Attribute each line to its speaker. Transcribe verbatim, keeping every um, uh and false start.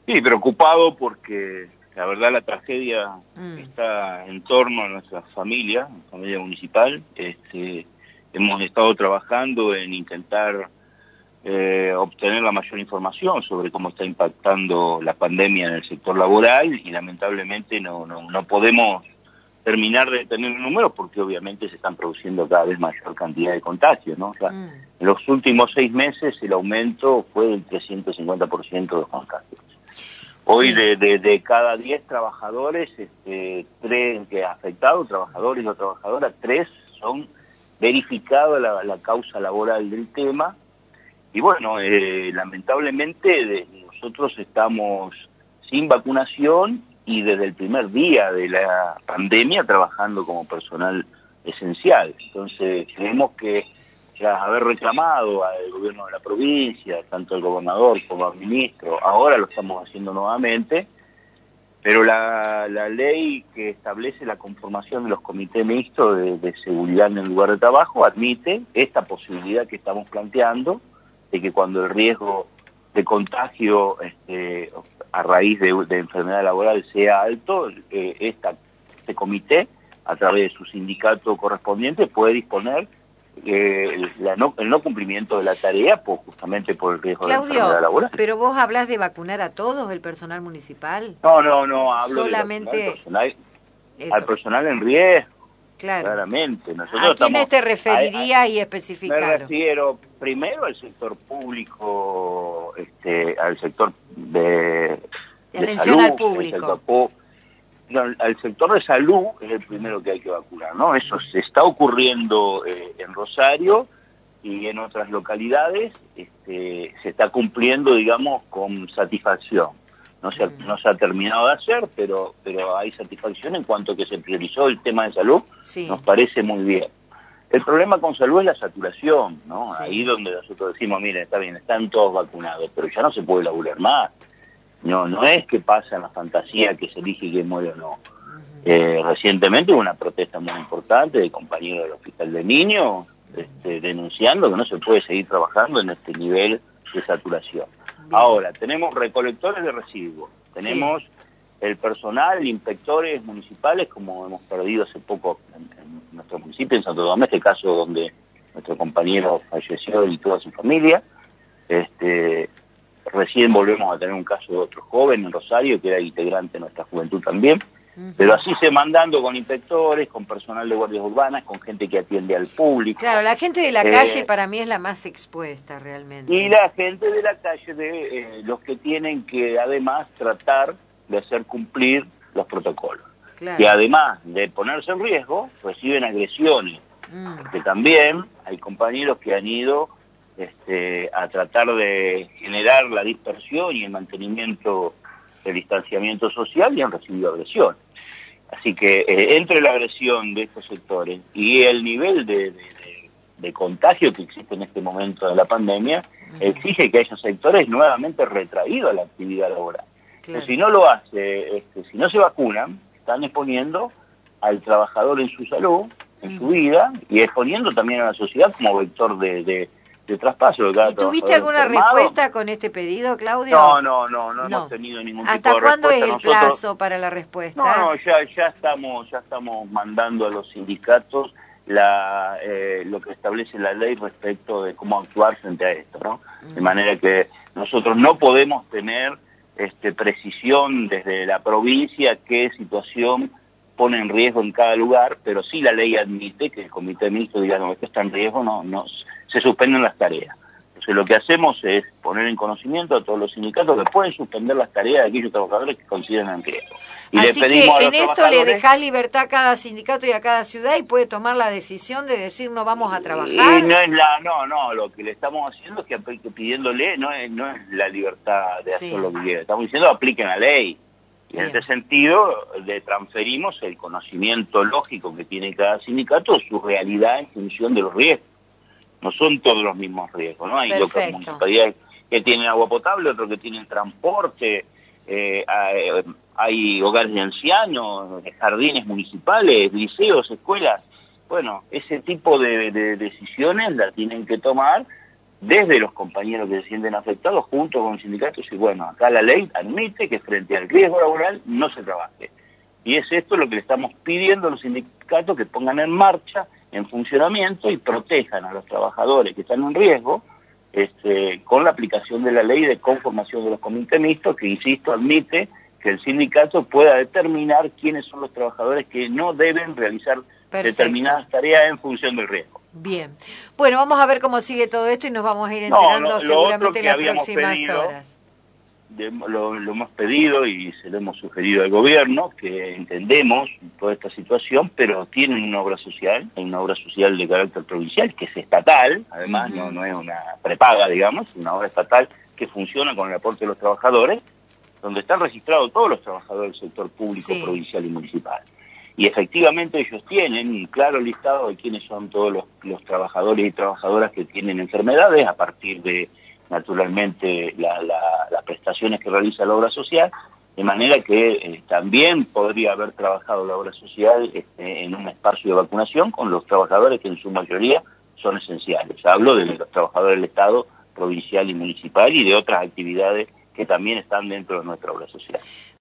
Speaker 1: Sí, preocupado porque la verdad la tragedia
Speaker 2: Mm.
Speaker 1: está en torno a nuestra familia, familia municipal. Este, hemos estado trabajando en intentar eh, obtener la mayor información sobre cómo está impactando la pandemia en el sector laboral y lamentablemente no, no, no podemos terminar de tener números porque obviamente se están produciendo cada vez mayor cantidad de contagios, ¿no? O sea,
Speaker 2: Mm.
Speaker 1: en los últimos seis meses el aumento fue del trescientos cincuenta por ciento de los contagios. Hoy
Speaker 2: Sí.
Speaker 1: de, de, de cada diez trabajadores, este, tres que afectados, trabajadores o trabajadoras, tres son verificados la, la causa laboral del tema. Y bueno, eh, lamentablemente de, nosotros estamos sin vacunación y desde el primer día de la pandemia trabajando como personal esencial. Entonces creemos que ya haber reclamado al gobierno de la provincia, tanto el gobernador como al ministro, ahora lo estamos haciendo nuevamente, pero la, la ley que establece la conformación de los comités mixtos de, de seguridad en el lugar de trabajo admite esta posibilidad que estamos planteando, de que cuando el riesgo de contagio este, a raíz de, de enfermedad laboral sea alto, eh, esta, este comité, a través de su sindicato correspondiente, puede disponer eh, la no, el no cumplimiento de la tarea por, justamente por el riesgo de enfermedad
Speaker 2: Claudio,
Speaker 1: laboral.
Speaker 2: pero vos hablas de vacunar a todos el personal municipal.
Speaker 1: No, no, no, hablo
Speaker 2: Solamente
Speaker 1: de vacunar al personal,
Speaker 2: eso.
Speaker 1: al personal en riesgo,
Speaker 2: Claro.
Speaker 1: claramente. Nosotros
Speaker 2: ¿A quiénes
Speaker 1: estamos,
Speaker 2: te
Speaker 1: a- a-
Speaker 2: referirías y
Speaker 1: me
Speaker 2: especificar?
Speaker 1: refiero primero al sector público, este, al sector de,
Speaker 2: De
Speaker 1: de
Speaker 2: atención
Speaker 1: salud,
Speaker 2: al
Speaker 1: el
Speaker 2: público.
Speaker 1: sector pu- no, al sector de salud es el primero que hay que vacunar, ¿no? Eso se está ocurriendo eh, en Rosario y en otras localidades, este, se está cumpliendo, digamos, con satisfacción. No se, ha, no se ha terminado de hacer, pero, pero hay satisfacción en cuanto a que se priorizó el tema de salud,
Speaker 2: Sí.
Speaker 1: nos parece muy bien. El problema con salud es la saturación, ¿no?
Speaker 2: Sí.
Speaker 1: Ahí donde nosotros decimos, miren, está bien, están todos vacunados, pero ya no se puede laburar más. No, no es que pasa en la fantasía que se elige quién muere o no.
Speaker 2: Ujú.
Speaker 1: Eh, recientemente hubo una protesta muy importante de compañeros del Hospital de Niños, este, denunciando que no se puede seguir trabajando en este nivel de saturación.
Speaker 2: Bien.
Speaker 1: Ahora, tenemos recolectores de residuos, tenemos
Speaker 2: Sí.
Speaker 1: el personal, inspectores municipales, como hemos perdido hace poco en, en nuestro municipio, en Santo Tomé, este caso donde nuestro compañero falleció y toda su familia. Este, recién volvemos a tener un caso de otro joven en Rosario, que era integrante de nuestra juventud también.
Speaker 2: Ujú.
Speaker 1: Pero así se mandando con inspectores, con personal de guardias urbanas, con gente que atiende al público.
Speaker 2: Claro, la gente de la
Speaker 1: Eh,
Speaker 2: calle para mí es la más expuesta realmente.
Speaker 1: Y la gente de la calle, de eh, los que tienen que además tratar de hacer cumplir los protocolos.
Speaker 2: Claro.
Speaker 1: Que además de ponerse en riesgo, reciben agresiones.
Speaker 2: Mm.
Speaker 1: Porque también hay compañeros que han ido este, a tratar de generar la dispersión y el mantenimiento del distanciamiento social y han recibido agresión. Así que eh, entre la agresión de estos sectores y el nivel de, de, de, de contagio que existe en este momento de la pandemia, uh-huh. exige que esos sectores nuevamente retraídos a la actividad laboral.
Speaker 2: Claro.
Speaker 1: Pues si no lo hace, este, si no se vacunan, están exponiendo al trabajador en su salud, en uh-huh. su vida, y exponiendo también a la sociedad como vector de... de de traspaso de cada
Speaker 2: ¿Y tuviste
Speaker 1: trabajador
Speaker 2: alguna
Speaker 1: enfermado.
Speaker 2: respuesta con este pedido, Claudio?
Speaker 1: No, no, no, no,
Speaker 2: no.
Speaker 1: hemos tenido ningún
Speaker 2: ¿Hasta
Speaker 1: tipo de
Speaker 2: cuándo
Speaker 1: respuesta.
Speaker 2: es el
Speaker 1: Nosotros,
Speaker 2: plazo para la respuesta?
Speaker 1: No, no, ya, ya estamos, ya estamos mandando a los sindicatos la, eh, lo que establece la ley respecto de cómo actuar frente a esto, ¿no? Uh-huh. De manera que nosotros no podemos tener este, precisión desde la provincia qué situación pone en riesgo en cada lugar, pero sí la ley admite que el comité mixto diga, no, esto está en riesgo, no, no, se suspenden las tareas. Entonces lo que hacemos es poner en conocimiento a todos los sindicatos que pueden suspender las tareas de aquellos trabajadores que consideren en riesgo. Y
Speaker 2: Así
Speaker 1: le pedimos
Speaker 2: que
Speaker 1: a
Speaker 2: en
Speaker 1: los
Speaker 2: esto le
Speaker 1: trabajadores...
Speaker 2: dejás libertad a cada sindicato y a cada ciudad y puede tomar la decisión de decir no vamos a trabajar.
Speaker 1: Y no es la, no, no, lo que le estamos haciendo es que, que pidiéndole no es, no es la libertad de hacer sí. lo que quiera. Estamos diciendo apliquen la ley. Y en Bien. este sentido le transferimos el conocimiento lógico que tiene cada sindicato, su realidad en función de los riesgos. No son todos los mismos riesgos, ¿no? Hay locales, municipalidades que tienen agua potable, otros que tienen transporte, eh, hay, hay hogares de ancianos, jardines municipales, liceos, escuelas. Bueno, ese tipo de, de decisiones las tienen que tomar desde los compañeros que se sienten afectados, junto con sindicatos, y bueno, acá la ley admite que frente al riesgo laboral no se trabaje. Y es esto lo que le estamos pidiendo a los sindicatos, que pongan en marcha, en funcionamiento, y protejan a los trabajadores que están en riesgo, este, con la aplicación de la ley de conformación de los comités mixtos, que, insisto, admite que el sindicato pueda determinar quiénes son los trabajadores que no deben realizar
Speaker 2: Perfecto.
Speaker 1: determinadas tareas en función del riesgo.
Speaker 2: Bien. Bueno, vamos a ver cómo sigue todo esto y nos vamos a ir
Speaker 1: No,
Speaker 2: enterando
Speaker 1: lo- lo
Speaker 2: seguramente
Speaker 1: otro que
Speaker 2: en las
Speaker 1: habíamos
Speaker 2: próximas
Speaker 1: pedido,
Speaker 2: horas.
Speaker 1: de- lo, lo hemos pedido y se lo hemos sugerido al gobierno, que entendemos toda esta situación, pero tienen una obra social, hay una obra social de carácter provincial, que es estatal, además,
Speaker 2: Uh-huh.
Speaker 1: no, no es una prepaga, digamos, una obra estatal que funciona con el aporte de los trabajadores, donde están registrados todos los trabajadores del sector público,
Speaker 2: Sí.
Speaker 1: provincial y municipal. Y efectivamente ellos tienen un claro listado de quiénes son todos los, los trabajadores y trabajadoras que tienen enfermedades, a partir de, naturalmente, la, la, las prestaciones que realiza la obra social, de manera que eh, también podría haber trabajado la obra social este, en un espacio de vacunación con los trabajadores que en su mayoría son esenciales. Hablo de los trabajadores del Estado provincial y municipal y de otras actividades que también están dentro de nuestra obra social.